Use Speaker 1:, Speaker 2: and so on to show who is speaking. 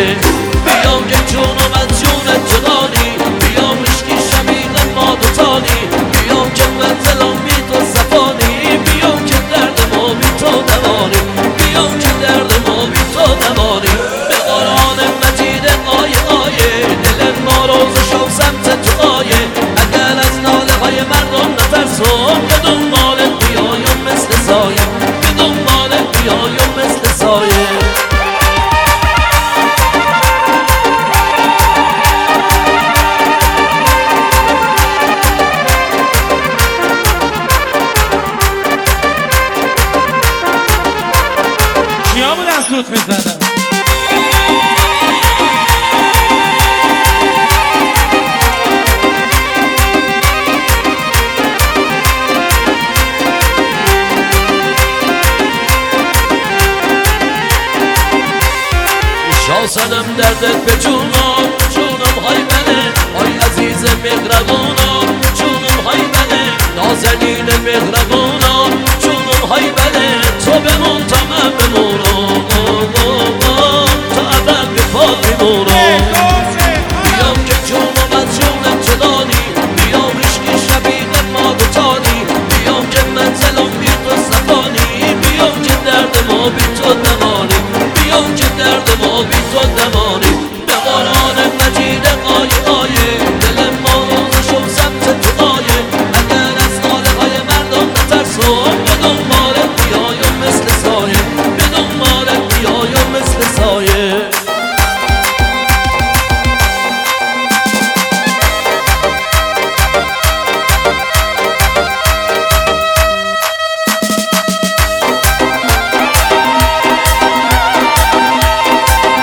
Speaker 1: سایه بیام که جونم از جونت جدانی بیام عشقی شبیه ما دوتانی بیام که منزلم بی تو صفانی بیام که درد ما بی تو دوانی بیام که درد ما بی تو دوانی به قرآن مجید آیه آیه دل ما روز شو سمت تو آیه اگر از ناله های مردم نترسم به دنبالت بیایم مثل سایه به دنبالت بیایم مثل سایه
Speaker 2: کیا بود از لوت میزدن؟
Speaker 1: شاسنم دردت به جونم جونم های بله های عزیز مهربونم جونم های بله نازنین مهربونم جونم های بله تو بمون تا من بمونم تا ابد به پا بمونم